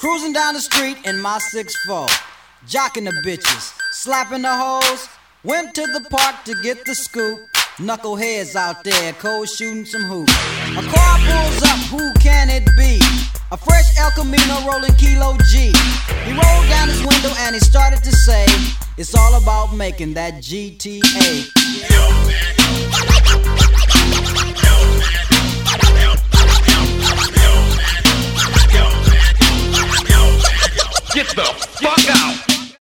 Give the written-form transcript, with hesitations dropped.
Cruising down the street in my 6'4", jocking the bitches, slapping the hoes. Went to the park to get the scoop. Knuckleheads out there, cold shooting some hoops. A car pulls up, who can it be? A fresh El Camino rolling Kilo G. He rolled down his window and he started to say, it's all about making that GTA. Yo, man.